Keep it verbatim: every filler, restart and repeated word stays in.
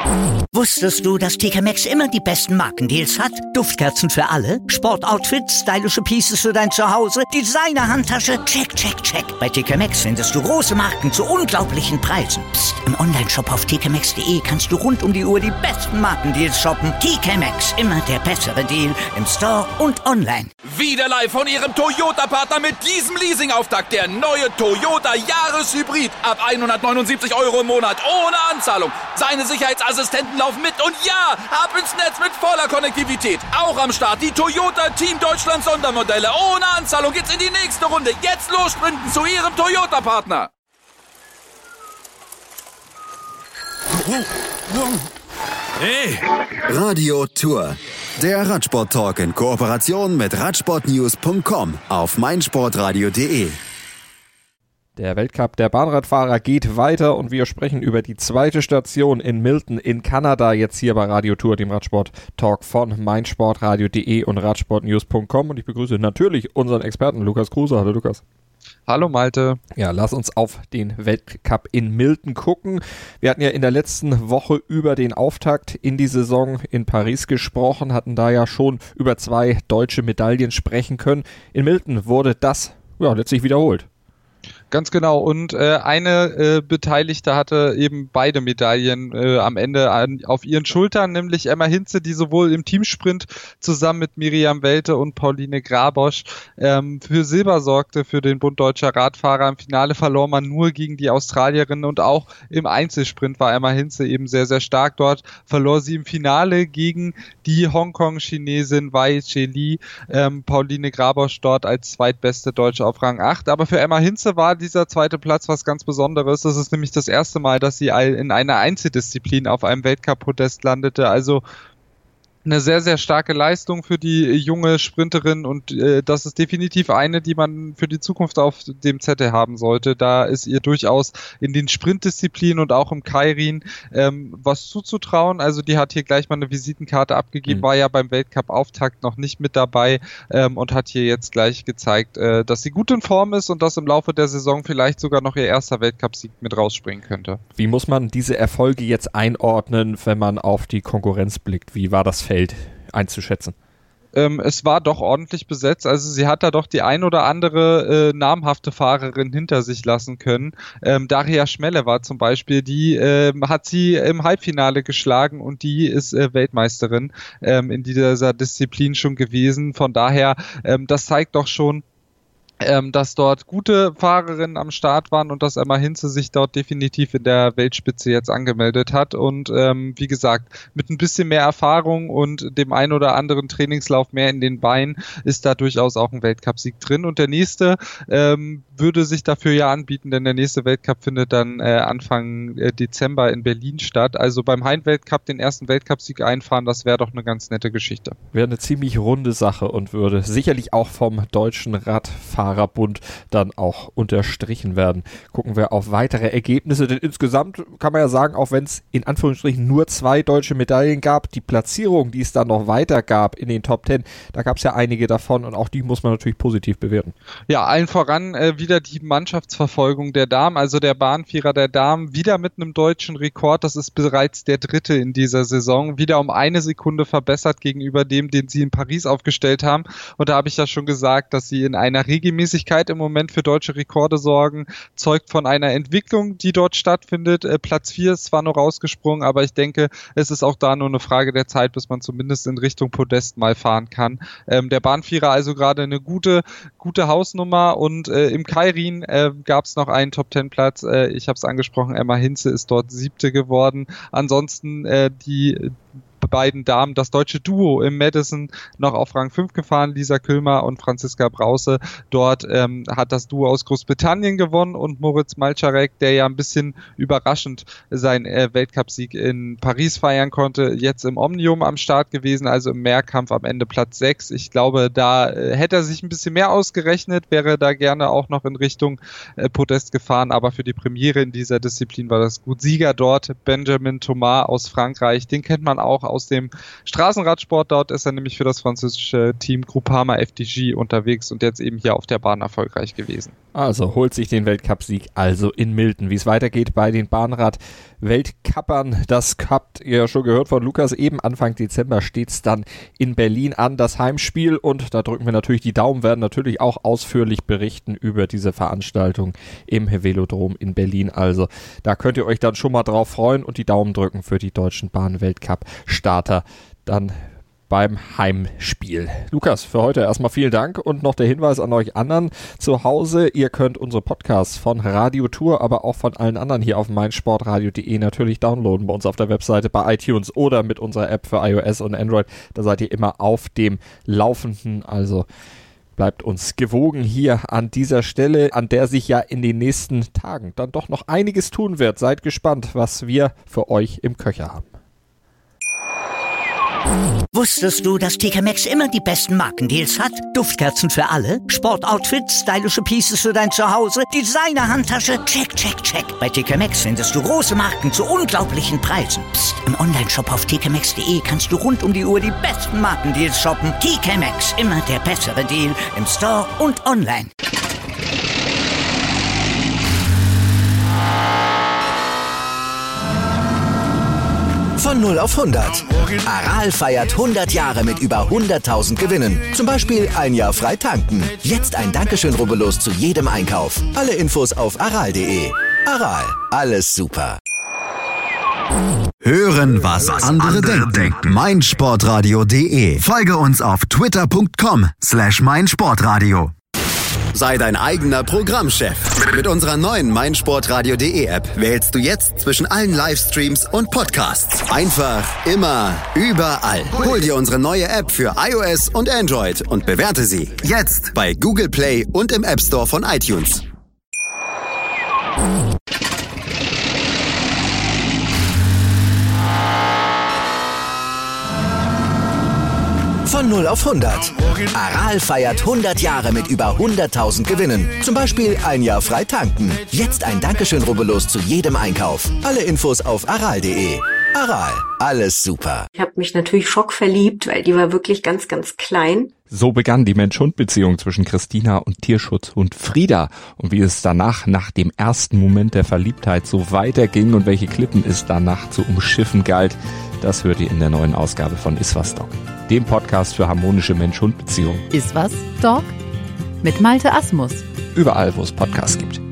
Wusstest du, dass T K Maxx immer die besten Markendeals hat? Duftkerzen für alle, Sportoutfits, stylische Pieces für dein Zuhause, Designer-Handtasche, check, check, check. Bei T K Maxx findest du große Marken zu unglaublichen Preisen. Psst. Im Onlineshop auf t k maxx punkt d e kannst du rund um die Uhr die besten Markendeals shoppen. T K Maxx, immer der bessere Deal im Store und online. Wieder live von Ihrem Toyota-Partner mit diesem Leasing-Auftakt. Der neue Toyota Jahreshybrid. Ab hundertneunundsiebzig Euro im Monat. Ohne Anzahlung. Seine Sicherheitsassistenten laufen mit. Und ja, ab ins Netz mit voller Konnektivität. Auch am Start die Toyota Team Deutschland Sondermodelle. Ohne Anzahlung geht's in die nächste Runde. Jetzt los sprinten zu Ihrem Toyota-Partner. Hey! Radio Tour. Der Radsport-Talk in Kooperation mit radsportnews punkt com auf meinsportradio punkt de. Der Weltcup der Bahnradfahrer geht weiter und wir sprechen über die zweite Station in Milton in Kanada, jetzt hier bei Radio Tour, dem Radsport-Talk von meinsportradio punkt de und radsportnews punkt com. Und ich begrüße natürlich unseren Experten Lukas Kruse. Hallo Lukas. Hallo Malte. Ja, lass uns auf den Weltcup in Milton gucken. Wir hatten ja in der letzten Woche über den Auftakt in die Saison in Paris gesprochen, hatten da ja schon über zwei deutsche Medaillen sprechen können. In Milton wurde das ja letztlich wiederholt. Ganz genau, und äh, eine äh, Beteiligte hatte eben beide Medaillen äh, am Ende an, auf ihren Schultern, nämlich Emma Hinze, die sowohl im Teamsprint zusammen mit Miriam Welte und Pauline Grabosch ähm, für Silber sorgte für den Bund Deutscher Radfahrer. Im Finale verlor man nur gegen die Australierin und auch im Einzelsprint war Emma Hinze eben sehr, sehr stark. Dort verlor sie im Finale gegen die Hongkong-Chinesin Wei Che-Li, ähm, Pauline Grabosch dort als zweitbeste Deutsche auf Rang acht. Aber für Emma Hinze war dieser zweite Platz was ganz Besonderes. Das ist nämlich das erste Mal, dass sie in einer Einzeldisziplin auf einem Weltcup-Podest landete. Also eine sehr, sehr starke Leistung für die junge Sprinterin und äh, das ist definitiv eine, die man für die Zukunft auf dem Zettel haben sollte. Da ist ihr durchaus in den Sprintdisziplinen und auch im Keirin ähm, was zuzutrauen. Also die hat hier gleich mal eine Visitenkarte abgegeben, mhm. war ja beim Weltcup-Auftakt noch nicht mit dabei ähm, und hat hier jetzt gleich gezeigt, äh, dass sie gut in Form ist und dass im Laufe der Saison vielleicht sogar noch ihr erster Weltcup-Sieg mit rausspringen könnte. Wie muss man diese Erfolge jetzt einordnen, wenn man auf die Konkurrenz blickt? Wie war das Feld einzuschätzen? Ähm, es war doch ordentlich besetzt, also sie hat da doch die ein oder andere äh, namhafte Fahrerin hinter sich lassen können. Ähm, Daria Schmelle war zum Beispiel, die äh, hat sie im Halbfinale geschlagen und die ist äh, Weltmeisterin ähm, in dieser Disziplin schon gewesen. Von daher, ähm, das zeigt doch schon, Ähm, dass dort gute Fahrerinnen am Start waren und dass Emma Hinze sich dort definitiv in der Weltspitze jetzt angemeldet hat und ähm, wie gesagt, mit ein bisschen mehr Erfahrung und dem ein oder anderen Trainingslauf mehr in den Beinen ist da durchaus auch ein Weltcupsieg drin und der nächste ähm, würde sich dafür ja anbieten, denn der nächste Weltcup findet dann äh, Anfang äh, Dezember in Berlin statt, also beim Heim-Weltcup den ersten Weltcupsieg einfahren, das wäre doch eine ganz nette Geschichte. Wäre eine ziemlich runde Sache und würde sicherlich auch vom deutschen Radfahrer Bund dann auch unterstrichen werden. Gucken wir auf weitere Ergebnisse, denn insgesamt kann man ja sagen, auch wenn es in Anführungsstrichen nur zwei deutsche Medaillen gab, die Platzierung, die es dann noch weiter gab in den Top Ten, da gab es ja einige davon und auch die muss man natürlich positiv bewerten. Ja, allen voran äh, wieder die Mannschaftsverfolgung der Damen, also der Bahnvierer der Damen, wieder mit einem deutschen Rekord, das ist bereits der dritte in dieser Saison, wieder um eine Sekunde verbessert gegenüber dem, den sie in Paris aufgestellt haben und da habe ich ja schon gesagt, dass sie in einer regelmäßigen Regelmäßigkeit im Moment für deutsche Rekorde sorgen, zeugt von einer Entwicklung, die dort stattfindet. Äh, Platz vier ist zwar noch rausgesprungen, aber ich denke, es ist auch da nur eine Frage der Zeit, bis man zumindest in Richtung Podest mal fahren kann. Ähm, der Bahnvierer also gerade eine gute, gute Hausnummer und äh, im Keirin äh, gab es noch einen Top-Ten-Platz. Äh, ich habe es angesprochen, Emma Hinze ist dort siebte geworden. Ansonsten äh, die beiden Damen, das deutsche Duo im Madison noch auf Rang fünf gefahren, Lisa Külmer und Franziska Brause. Dort ähm, hat das Duo aus Großbritannien gewonnen und Moritz Malczarek, der ja ein bisschen überraschend seinen äh, Weltcupsieg in Paris feiern konnte, jetzt im Omnium am Start gewesen, also im Mehrkampf am Ende Platz sechs. Ich glaube, da äh, hätte er sich ein bisschen mehr ausgerechnet, wäre da gerne auch noch in Richtung äh, Podest gefahren, aber für die Premiere in dieser Disziplin war das gut. Sieger dort, Benjamin Thomas aus Frankreich, den kennt man auch aus dem Straßenradsport. Dort ist er nämlich für das französische Team Groupama F D J unterwegs und jetzt eben hier auf der Bahn erfolgreich gewesen. Also holt sich den Weltcupsieg also in Milton. Wie es weitergeht bei den Bahnrad-Weltcuppern, das habt ihr schon gehört von Lukas. Eben Anfang Dezember steht es dann in Berlin an, das Heimspiel. Und da drücken wir natürlich die Daumen, werden natürlich auch ausführlich berichten über diese Veranstaltung im Velodrom in Berlin. Also da könnt ihr euch dann schon mal drauf freuen und die Daumen drücken für die deutschen Bahn-Weltcup-Starter dann beim Heimspiel. Lukas, für heute erstmal vielen Dank und noch der Hinweis an euch anderen zu Hause. Ihr könnt unsere Podcasts von Radio Tour, aber auch von allen anderen hier auf meinsportradio punkt de natürlich downloaden bei uns auf der Webseite, bei iTunes oder mit unserer App für iOS und Android. Da seid ihr immer auf dem Laufenden, also bleibt uns gewogen hier an dieser Stelle, an der sich ja in den nächsten Tagen dann doch noch einiges tun wird. Seid gespannt, was wir für euch im Köcher haben. Wusstest du, dass T K Maxx immer die besten Markendeals hat? Duftkerzen für alle, Sportoutfits, stylische Pieces für dein Zuhause, Designer-Handtasche, check, check, check. Bei T K Maxx findest du große Marken zu unglaublichen Preisen. Psst. Im Onlineshop auf t k maxx punkt de kannst du rund um die Uhr die besten Markendeals shoppen. T K Maxx, immer der bessere Deal im Store und online. Von null auf hundert. Aral feiert hundert Jahre mit über hunderttausend Gewinnen. Zum Beispiel ein Jahr frei tanken. Jetzt ein Dankeschön, rubbellos zu jedem Einkauf. Alle Infos auf aral punkt de. Aral, alles super. Hören, was andere denken. meinsportradio punkt de. Folge uns auf twitter punkt com slash meinsportradio. Sei dein eigener Programmchef. Mit unserer neuen meinsportradio punkt de App wählst du jetzt zwischen allen Livestreams und Podcasts. Einfach, immer, überall. Hol dir unsere neue App für iOS und Android und bewerte sie jetzt bei Google Play und im App Store von iTunes. Von null auf hundert. Aral feiert hundert Jahre mit über hunderttausend Gewinnen. Zum Beispiel ein Jahr frei tanken. Jetzt ein Dankeschön, rubbellos zu jedem Einkauf. Alle Infos auf aral punkt de. Aral, alles super. Ich habe mich natürlich schockverliebt, weil die war wirklich ganz, ganz klein. So begann die Mensch-Hund-Beziehung zwischen Christina und Tierschutzhund Frieda. Und wie es danach, nach dem ersten Moment der Verliebtheit, so weiterging und welche Klippen es danach zu umschiffen galt, das hört ihr in der neuen Ausgabe von Iswas Dog, dem Podcast für harmonische Mensch-Hund-Beziehungen. Iswas Dog mit Malte Asmus. Überall, wo es Podcasts gibt.